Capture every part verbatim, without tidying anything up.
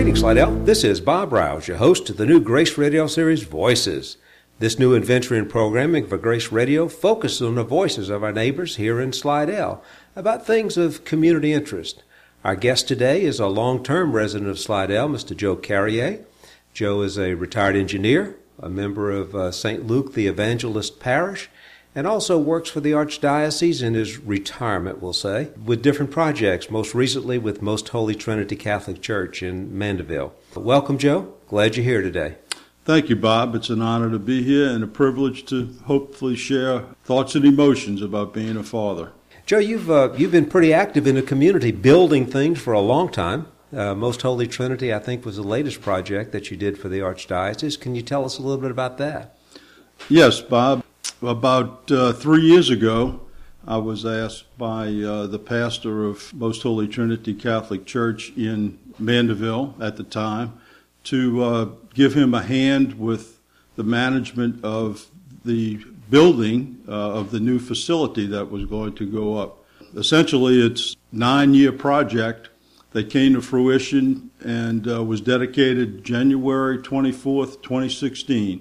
Greetings, Slidell. This is Bob Rouse, your host of the new Grace Radio series, Voices. This new adventure in programming for Grace Radio focuses on the voices of our neighbors here in Slidell about things of community interest. Our guest today is a long-term resident of Slidell, Mister Joe Carrier. Joe is a retired engineer, a member of uh, Saint Luke the Evangelist Parish, and also works for the Archdiocese in his retirement, we'll say, with different projects, most recently with Most Holy Trinity Catholic Church in Mandeville. Welcome, Joe. Glad you're here today. Thank you, Bob. It's an honor to be here and a privilege to hopefully share thoughts and emotions about being a father. Joe, you've uh, you've been pretty active in the community, building things for a long time. Uh, Most Holy Trinity, I think, was the latest project that you did for the Archdiocese. Can you tell us a little bit about that? Yes, Bob. About uh, three years ago, I was asked by uh, the pastor of Most Holy Trinity Catholic Church in Mandeville at the time to uh, give him a hand with the management of the building uh, of the new facility that was going to go up. Essentially, it's a nine-year project that came to fruition and uh, was dedicated January twenty-fourth, twenty sixteen.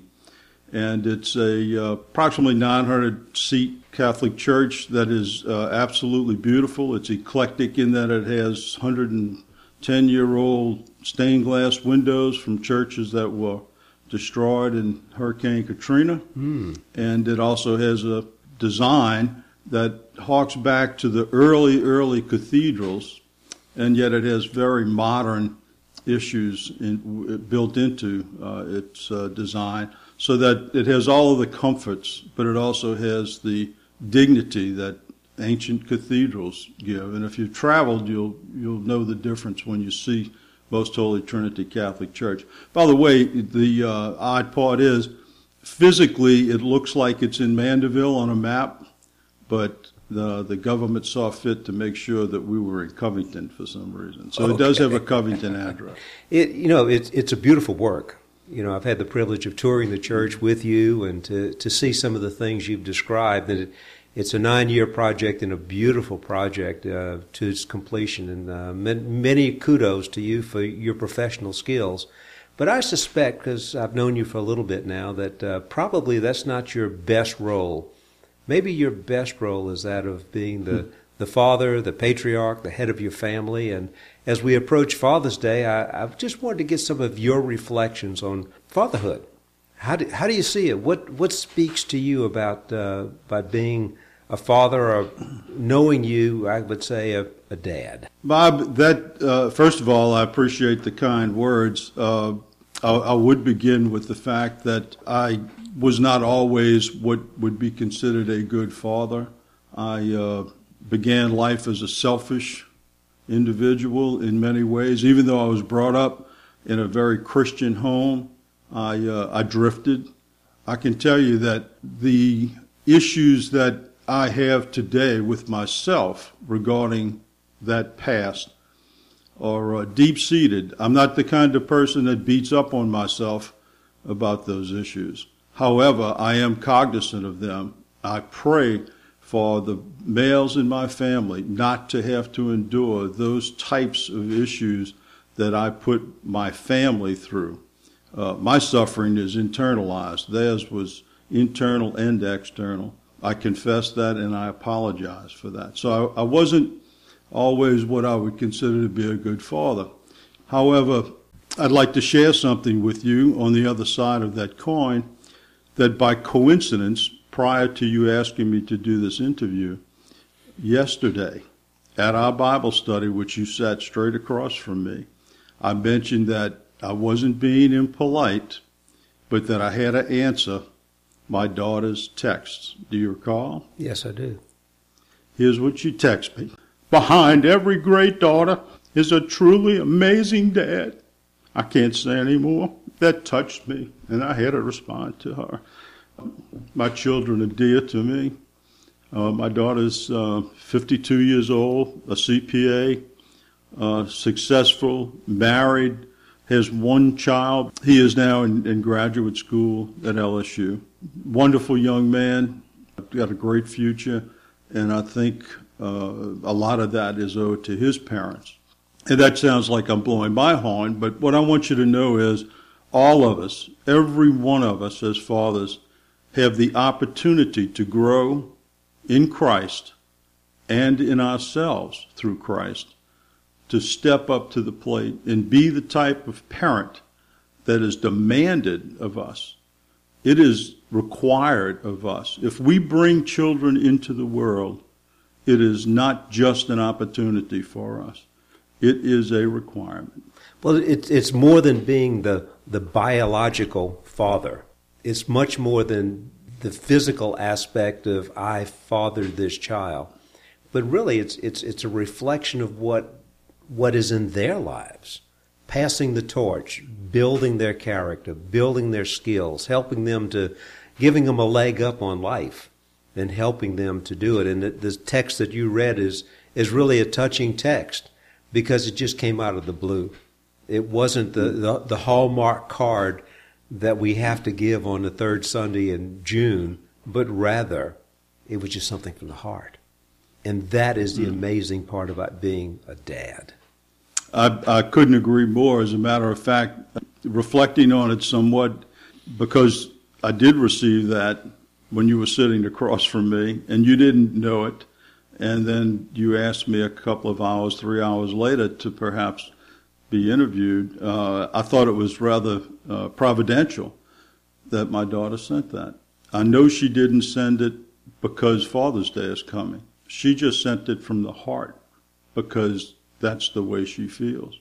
And it's a uh, approximately nine hundred seat Catholic church that is uh, absolutely beautiful. It's eclectic in that it has one hundred ten year old stained glass windows from churches that were destroyed in Hurricane Katrina. Mm. And it also has a design that harks back to the early, early cathedrals, and yet it has very modern issues in, built into uh, its uh, design, so that it has all of the comforts, but it also has the dignity that ancient cathedrals give. And if you've traveled, you'll you'll know the difference when you see Most Holy Trinity Catholic Church. By the way, the uh, odd part is, physically it looks like it's in Mandeville on a map, but the the government saw fit to make sure that we were in Covington for some reason. So okay. It does have a Covington address. It you know it's it's a beautiful work. You know, I've had the privilege of touring the church with you and to, to see some of the things you've described. And it, it's a nine-year project and a beautiful project uh, to its completion. And uh, many kudos to you for your professional skills. But I suspect, because I've known you for a little bit now, that uh, probably that's not your best role. Maybe your best role is that of being the, hmm. the father, the patriarch, the head of your family. And as we approach Father's Day, I, I just wanted to get some of your reflections on fatherhood. How do, how do you see it? What what speaks to you about uh, by being a father, or knowing you, I would say, a, a dad? Bob, that uh, first of all, I appreciate the kind words. Uh, I, I would begin with the fact that I was not always what would be considered a good father. I uh, began life as a selfish individual in many ways. Even though I was brought up in a very Christian home, I uh, I drifted. I can tell you that the issues that I have today with myself regarding that past are uh, deep-seated. I'm not the kind of person that beats up on myself about those issues. However, I am cognizant of them. I pray for the males in my family not to have to endure those types of issues that I put my family through. Uh, my suffering is internalized. Theirs was internal and external. I confess that, and I apologize for that. So I, I wasn't always what I would consider to be a good father. However, I'd like to share something with you on the other side of that coin, that by coincidence, prior to you asking me to do this interview, yesterday at our Bible study, which you sat straight across from me, I mentioned that I wasn't being impolite, but that I had to answer my daughter's texts. Do you recall? Yes, I do. Here's what she texted me. Behind every great daughter is a truly amazing dad. I can't say any more. That touched me, and I had to respond to her. My children are dear to me. Uh, my daughter's uh, fifty-two years old, a C P A, uh, successful, married, has one child. He is now in, in graduate school at L S U. Wonderful young man, got a great future, and I think uh, a lot of that is owed to his parents. And that sounds like I'm blowing my horn, but what I want you to know is all of us, every one of us as fathers, have the opportunity to grow in Christ and in ourselves through Christ, to step up to the plate and be the type of parent that is demanded of us. It is required of us. If we bring children into the world, it is not just an opportunity for us. It is a requirement. Well, it, it's more than being the, the biological father. It's much more than the physical aspect of I fathered this child. But really, it's it's it's a reflection of what what is in their lives. Passing the torch, building their character, building their skills, helping them to, giving them a leg up on life and helping them to do it. And the, the text that you read is is really a touching text because it just came out of the blue. It wasn't the, the, the Hallmark card that we have to give on the third Sunday in June, but rather it was just something from the heart. And that is the amazing part about being a dad. I, I couldn't agree more. As a matter of fact, reflecting on it somewhat, because I did receive that when you were sitting across from me, and you didn't know it, and then you asked me a couple of hours, three hours later to perhaps be interviewed. Uh, I thought it was rather uh, providential that my daughter sent that. I know she didn't send it because Father's Day is coming. She just sent it from the heart because that's the way she feels.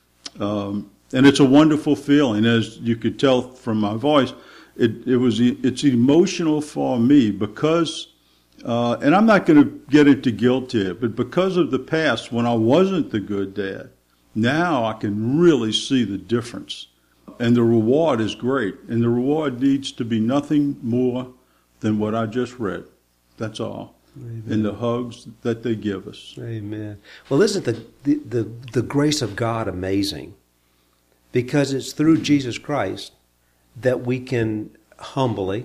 Um, and it's a wonderful feeling. As you could tell from my voice, it, it was it's emotional for me because, uh, and I'm not going to get into guilt here, but because of the past when I wasn't the good dad, now I can really see the difference. And the reward is great. And the reward needs to be nothing more than what I just read. That's all. Amen. And the hugs that they give us. Amen. Well, isn't the, the, the, the grace of God amazing? Because it's through Jesus Christ that we can humbly,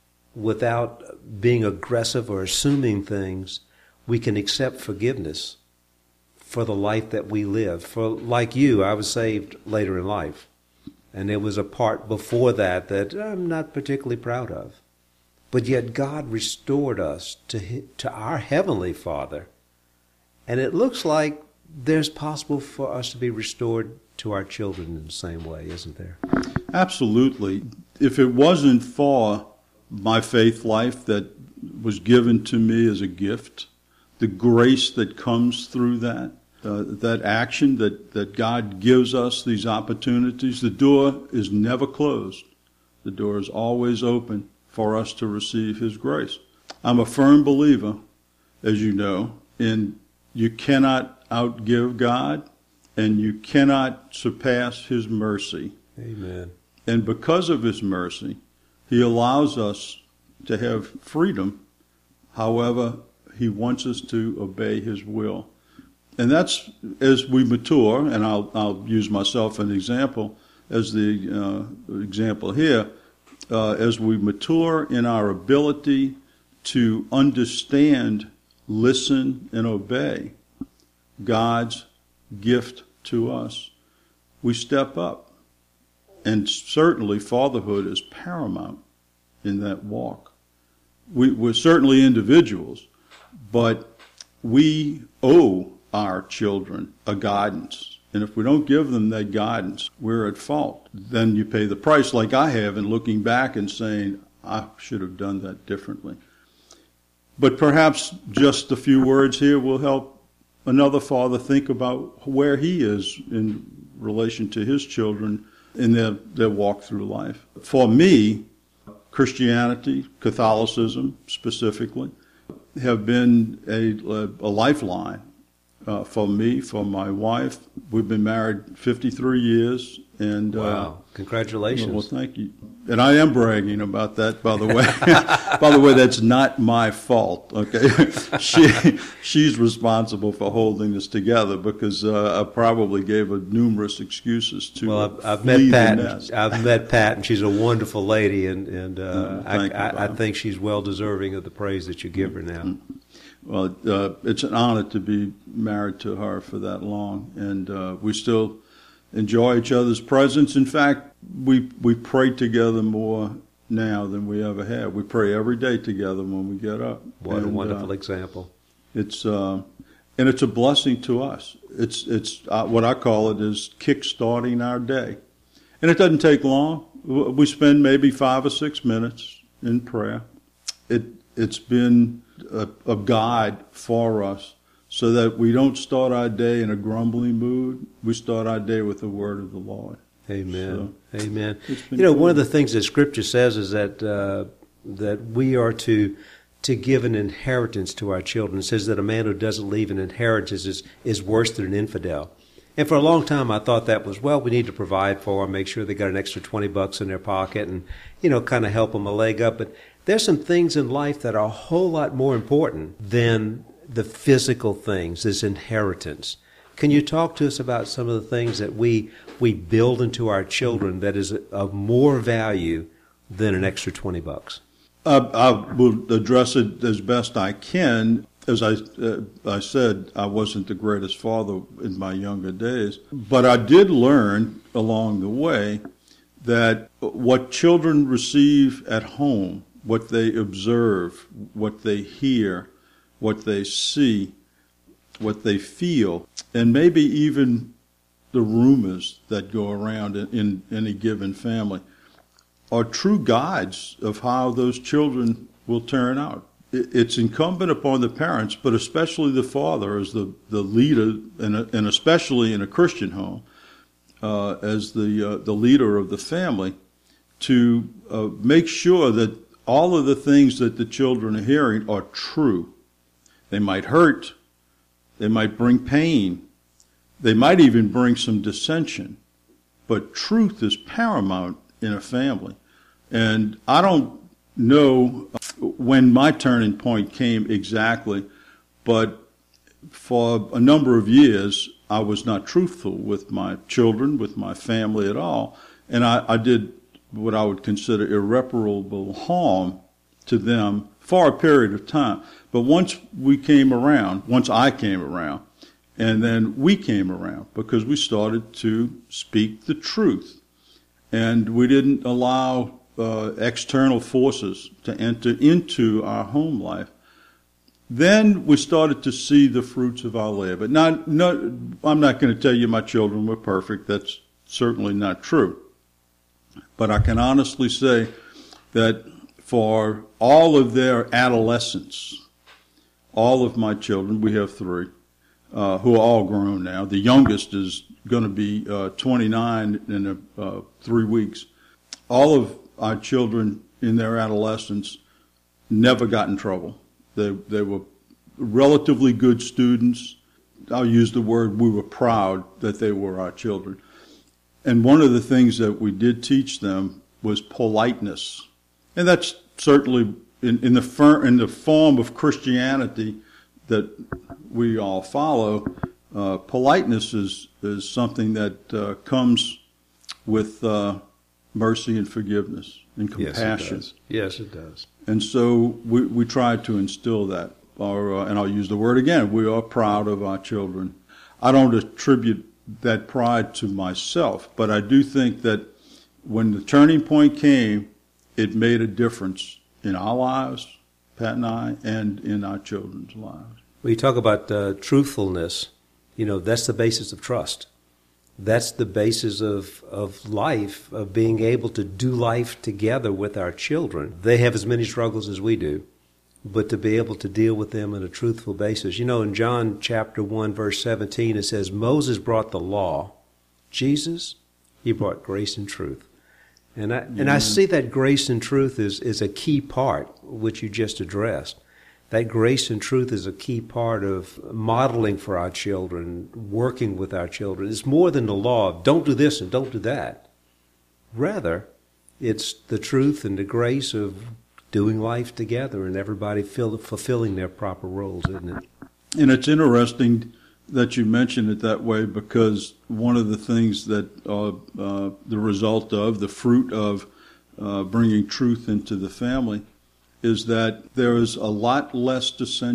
without being aggressive or assuming things, we can accept forgiveness for the life that we live. For like you, I was saved later in life. And there was a part before that that I'm not particularly proud of. But yet God restored us to to our Heavenly Father. And it looks like there's possible for us to be restored to our children in the same way, isn't there? Absolutely. If it wasn't for my faith life that was given to me as a gift, the grace that comes through that, uh, that action that, that God gives us, these opportunities, the door is never closed. The door is always open for us to receive His grace. I'm a firm believer, as you know, in you cannot outgive God and you cannot surpass His mercy. Amen. And because of His mercy, He allows us to have freedom. However, He wants us to obey His will. And that's as we mature, and I'll, I'll use myself as an example, as the uh, example here, uh, as we mature in our ability to understand, listen, and obey God's gift to us, we step up. And certainly fatherhood is paramount in that walk. We, we're certainly individuals, but we owe our children a guidance. And if we don't give them that guidance, we're at fault. Then you pay the price like I have in looking back and saying, I should have done that differently. But perhaps just a few words here will help another father think about where he is in relation to his children in their, their walk through life. For me, Christianity, Catholicism specifically, have been a, a lifeline uh, for me, for my wife. We've been married fifty-three years. And, wow. Uh, Congratulations. Well, thank you. And I am bragging about that, by the way. By the way, that's not my fault, okay? she She's responsible for holding this together because uh, I probably gave her numerous excuses to Well, I've, I've flee met the Pat. nest. I've met Pat, and she's a wonderful lady, and, and uh, Mm, I, thank you, I, I Bob. think she's well deserving of the praise that you give her now. Mm. Well, uh, it's an honor to be married to her for that long, and uh, we still enjoy each other's presence. In fact, we we pray together more now than we ever have. We pray every day together when we get up. What and, a wonderful uh, example. It's uh, and it's a blessing to us. It's it's uh, what I call it is kick-starting our day, and it doesn't take long. We spend maybe five or six minutes in prayer. It it's been a, a guide for us, so that we don't start our day in a grumbling mood. We start our day with the word of the Lord. Amen. So, Amen. You know, cool. one of the things that Scripture says is that uh, that we are to to give an inheritance to our children. It says that a man who doesn't leave an inheritance is is worse than an infidel. And for a long time, I thought that was, well, we need to provide for them, make sure they got an extra twenty bucks in their pocket, and you know, kind of help them a leg up. But there's some things in life that are a whole lot more important than the physical things, this inheritance. Can you talk to us about some of the things that we we build into our children that is of more value than an extra twenty bucks? Uh, I will address it as best I can. As I, uh, I said, I wasn't the greatest father in my younger days, but I did learn along the way that what children receive at home, what they observe, what they hear, what they see, what they feel, and maybe even the rumors that go around in, in any given family are true guides of how those children will turn out. It's incumbent upon the parents, but especially the father as the, the leader, and, and especially in a Christian home, uh, as the uh, the leader of the family, to uh, make sure that all of the things that the children are hearing are true. They might hurt. They might bring pain. They might even bring some dissension. But truth is paramount in a family. And I don't know when my turning point came exactly, but for a number of years, I was not truthful with my children, with my family at all. And I, I did what I would consider irreparable harm to them for a period of time. But once we came around, once I came around, and then we came around, because we started to speak the truth. And we didn't allow uh, external forces to enter into our home life. Then we started to see the fruits of our labor. Now, no, I'm not going to tell you my children were perfect. That's certainly not true. But I can honestly say that for all of their adolescence, all of my children, we have three, uh, who are all grown now. The youngest is going to be uh, twenty-nine in a, uh, three weeks. All of our children in their adolescence never got in trouble. They, they were relatively good students. I'll use the word, we were proud that they were our children. And one of the things that we did teach them was politeness. And that's certainly in, in, the, fir- in the form of Christianity that we all follow. Uh, politeness is, is something that uh, comes with uh, mercy and forgiveness and compassion. Yes, it does. Yes, it does. And so we, we try to instill that. Or, uh, and I'll use the word again, we are proud of our children. I don't attribute that pride to myself, but I do think that when the turning point came, it made a difference in our lives, Pat and I, and in our children's lives. Well, you talk about uh, truthfulness. You know, that's the basis of trust. That's the basis of, of life, of being able to do life together with our children. They have as many struggles as we do, but to be able to deal with them on a truthful basis. You know, in John chapter one, verse seventeen, it says, Moses brought the law. Jesus, he brought grace and truth. And I, mm-hmm. and I see that grace and truth is, is a key part, which you just addressed. That grace and truth is a key part of modeling for our children, working with our children. It's more than the law of don't do this and don't do that. Rather, it's the truth and the grace of doing life together and everybody feel, fulfilling their proper roles, isn't it? And it's interesting that you mention it that way, because one of the things that are uh, the result of, the fruit of uh, bringing truth into the family, is that there is a lot less dissension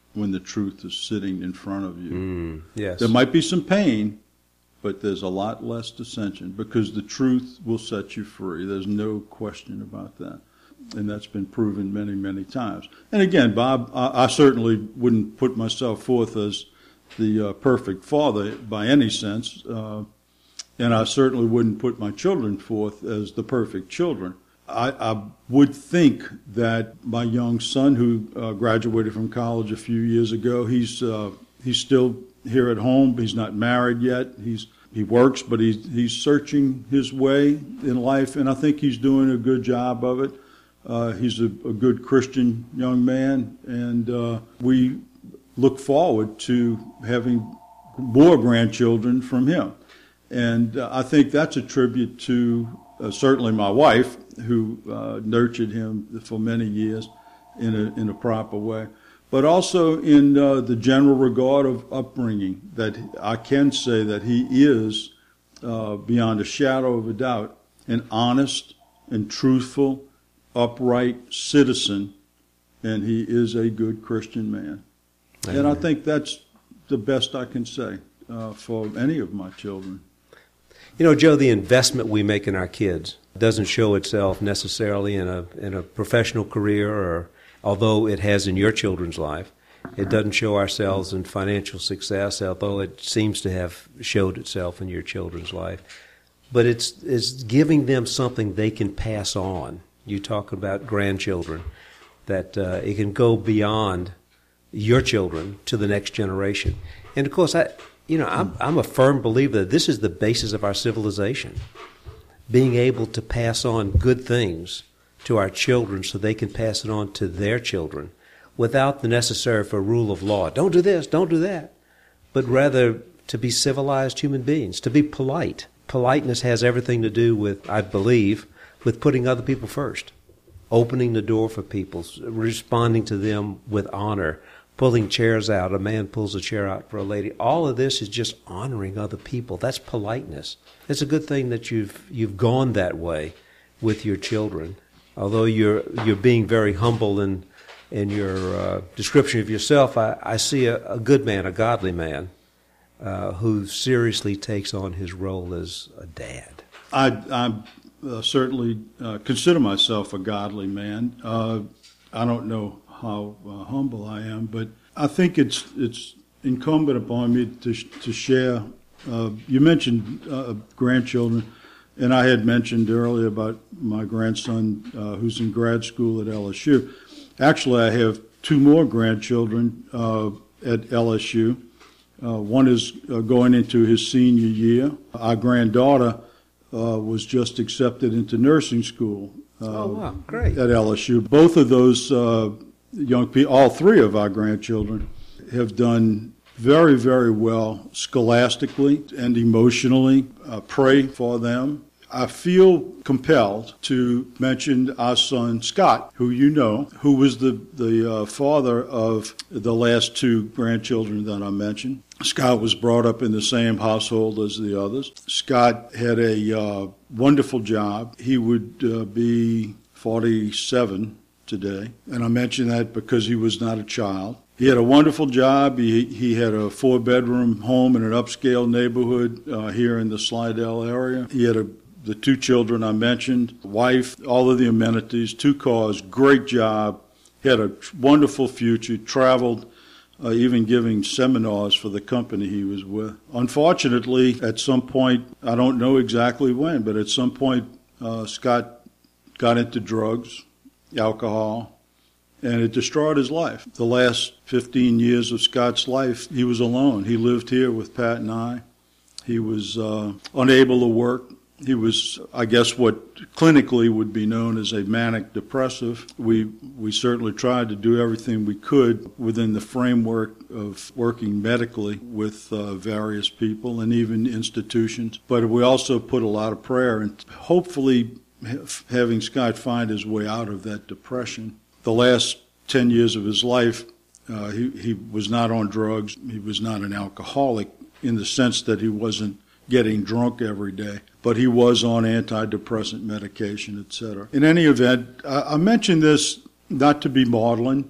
when the truth is sitting in front of you. Mm, yes. There might be some pain, but there's a lot less dissension because the truth will set you free. There's no question about that. And that's been proven many, many times. And again, Bob, I, I certainly wouldn't put myself forth as the uh, perfect father by any sense, uh, and I certainly wouldn't put my children forth as the perfect children. I, I would think that my young son, who uh, graduated from college a few years ago, he's uh, he's still here at home. He's not married yet. He's he works, but he's he's searching his way in life, and I think he's doing a good job of it. Uh, he's a, a good Christian young man, and uh, we look forward to having more grandchildren from him. And uh, I think that's a tribute to uh, certainly my wife, who uh, nurtured him for many years in a, in a proper way, but also in uh, the general regard of upbringing, that I can say that he is, uh, beyond a shadow of a doubt, an honest and truthful, upright citizen, and he is a good Christian man. Amen. And I think that's the best I can say uh, for any of my children. You know, Joe, the investment we make in our kids doesn't show itself necessarily in a in a professional career, or although it has in your children's life. It doesn't show ourselves in financial success, although it seems to have showed itself in your children's life. But it's it's giving them something they can pass on. You talk about grandchildren, that uh, it can go beyond your children to the next generation. And of course, I, you know, I'm, I'm a firm believer that this is the basis of our civilization, being able to pass on good things to our children so they can pass it on to their children without the necessary for rule of law. Don't do this, don't do that, but rather to be civilized human beings, to be polite. Politeness has everything to do with, I believe, with putting other people first, opening the door for people, responding to them with honor, pulling chairs out. A man pulls a chair out for a lady. All of this is just honoring other people. That's politeness. It's a good thing that you've you've gone that way with your children. Although you're you're being very humble in in your uh, description of yourself, I, I see a, a good man, a godly man, uh, who seriously takes on his role as a dad. I I'm uh, certainly uh, consider myself a godly man. Uh, I don't know how uh, humble I am, but I think it's it's incumbent upon me to to share. Uh, you mentioned uh, grandchildren, and I had mentioned earlier about my grandson uh, who's in grad school at L S U. Actually, I have two more grandchildren uh, at L S U. Uh, one is uh, going into his senior year. Our granddaughter uh, was just accepted into nursing school. Uh, oh, wow, great. At L S U. Both of those uh, young people, all three of our grandchildren, have done very, very well scholastically and emotionally. Uh, pray for them. I feel compelled to mention our son Scott, who you know, who was the, the uh, father of the last two grandchildren that I mentioned. Scott was brought up in the same household as the others. Scott had a uh, wonderful job. He would uh, be forty-seven today, and I mention that because he was not a child. He had a wonderful job. He he had a four-bedroom home in an upscale neighborhood uh, here in the Slidell area. He had a the two children I mentioned, wife, all of the amenities, two cars, great job. He had a wonderful future, traveled, uh, even giving seminars for the company he was with. Unfortunately, at some point, I don't know exactly when, but at some point, uh, Scott got into drugs, alcohol, and it destroyed his life. The last fifteen years of Scott's life, he was alone. He lived here with Pat and I. He was uh, unable to work. He was, I guess, what clinically would be known as a manic depressive. We we certainly tried to do everything we could within the framework of working medically with uh, various people and even institutions. But we also put a lot of prayer and hopefully having Scott find his way out of that depression. The last ten years of his life, uh, he, he was not on drugs. He was not an alcoholic in the sense that he wasn't getting drunk every day, but he was on antidepressant medication, et cetera. In any event, I, I mention this not to be maudlin,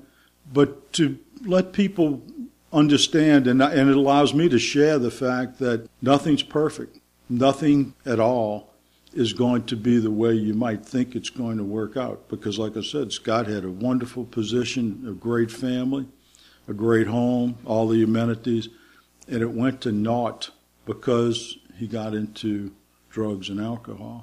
but to let people understand, and, and it allows me to share the fact that nothing's perfect. Nothing at all is going to be the way you might think it's going to work out. Because like I said, Scott had a wonderful position, a great family, a great home, all the amenities, and it went to naught because he got into drugs and alcohol.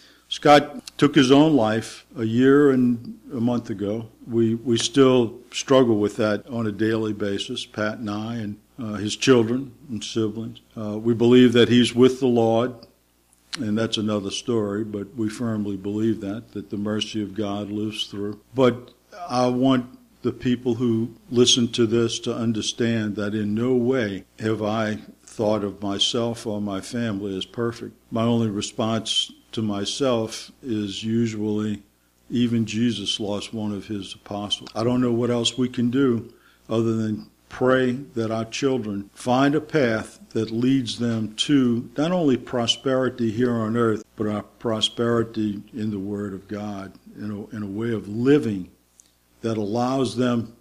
Scott took his own life a year and a month ago. We we still struggle with that on a daily basis, Pat and I and uh, his children and siblings. Uh, we believe that he's with the Lord, and that's another story, but we firmly believe that, that the mercy of God lives through. But I want the people who listen to this to understand that in no way have I thought of myself or my family as perfect. My only response to myself is usually, even Jesus lost one of his apostles. I don't know what else we can do other than pray that our children find a path that leads them to not only prosperity here on earth, but our prosperity in the Word of God, in a, in a way of living that allows them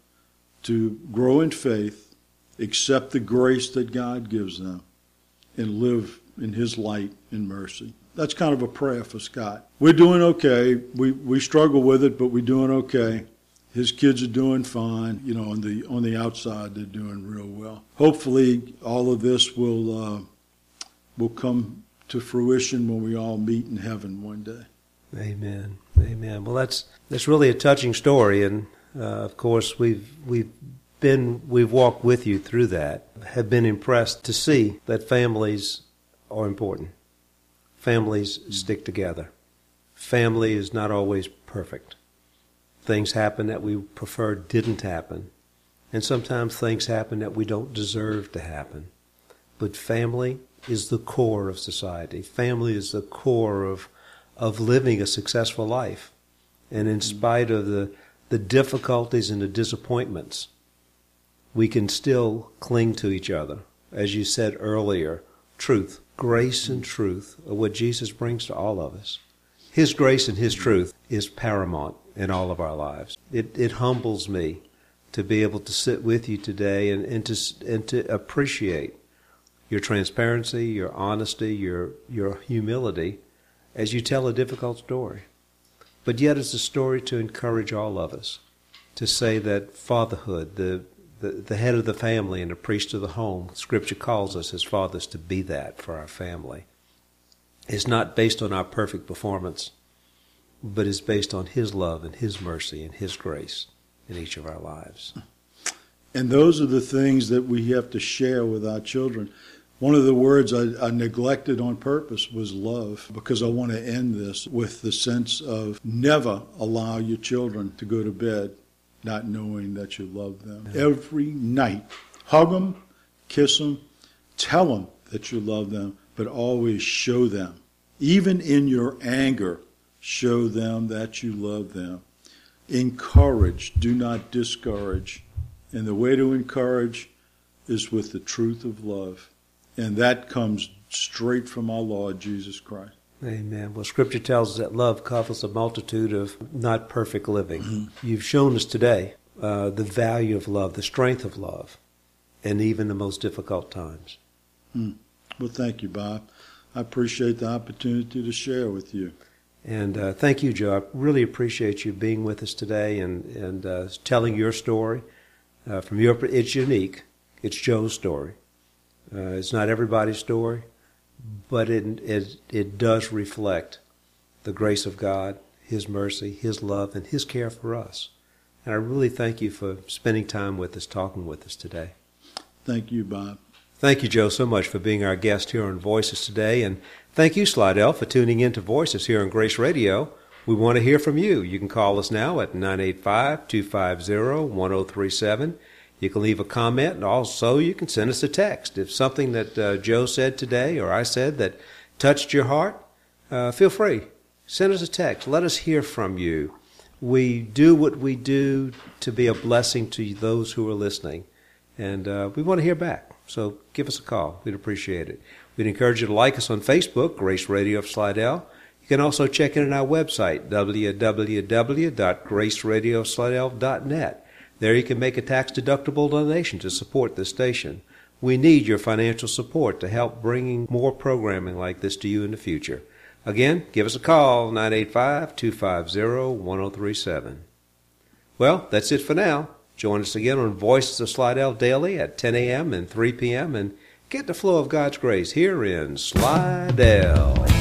to grow in faith, accept the grace that God gives them, and live in his light and mercy. That's kind of a prayer for Scott. We're doing okay. We we struggle with it, but we're doing okay. His kids are doing fine. You know, on the on the outside, they're doing real well. Hopefully, all of this will uh, will come to fruition when we all meet in heaven one day. Amen. Amen. Well, that's that's really a touching story, and uh, of course, we've we've been we've walked with you through that. Have been impressed to see that families are important. Families stick together. Family is not always perfect. Things happen that we prefer didn't happen. And sometimes things happen that we don't deserve to happen. But family is the core of society. Family is the core of of living a successful life. And in spite of the, the difficulties and the disappointments, we can still cling to each other. As you said earlier, truth. Grace and truth are what Jesus brings to all of us. His grace and his truth is paramount in all of our lives. It it humbles me to be able to sit with you today and, and to and to appreciate your transparency, your honesty, your your humility as you tell a difficult story. But yet it's a story to encourage all of us, to say that fatherhood, the The, the head of the family and the priest of the home, Scripture calls us as fathers to be that for our family. It's not based on our perfect performance, but it's based on his love and his mercy and his grace in each of our lives. And those are the things that we have to share with our children. One of the words I, I neglected on purpose was love, because I want to end this with the sense of never allow your children to go to bed not knowing that you love them. Yeah. Every night, hug them, kiss them, tell them that you love them, but always show them. Even in your anger, show them that you love them. Encourage, do not discourage. And the way to encourage is with the truth of love. And that comes straight from our Lord Jesus Christ. Amen. Well, Scripture tells us that love covers a multitude of not perfect living. Mm-hmm. You've shown us today uh, the value of love, the strength of love, and even the most difficult times. Mm. Well, thank you, Bob. I appreciate the opportunity to share with you. And uh, thank you, Joe. I really appreciate you being with us today and, and uh, telling your story. Uh, from your, it's unique. It's Joe's story. Uh, it's not everybody's story. But it, it it does reflect the grace of God, his mercy, his love, and his care for us. And I really thank you for spending time with us, talking with us today. Thank you, Bob. Thank you, Joe, so much for being our guest here on Voices today. And thank you, Slidell, for tuning in to Voices here on Grace Radio. We want to hear from you. You can call us now at nine eight five, two five zero, one zero three seven. You can leave a comment, and also you can send us a text. If something that uh, Joe said today or I said that touched your heart, uh, feel free. Send us a text. Let us hear from you. We do what we do to be a blessing to those who are listening, and uh, we want to hear back. So give us a call. We'd appreciate it. We'd encourage you to like us on Facebook, Grace Radio of Slidell. You can also check in on our website, w w w dot grace radio slidell dot net. There you can make a tax-deductible donation to support this station. We need your financial support to help bringing more programming like this to you in the future. Again, give us a call, nine eight five, two five zero, one zero three seven. Well, that's it for now. Join us again on Voices of Slidell daily at ten a.m. and three p.m. and get the flow of God's grace here in Slidell.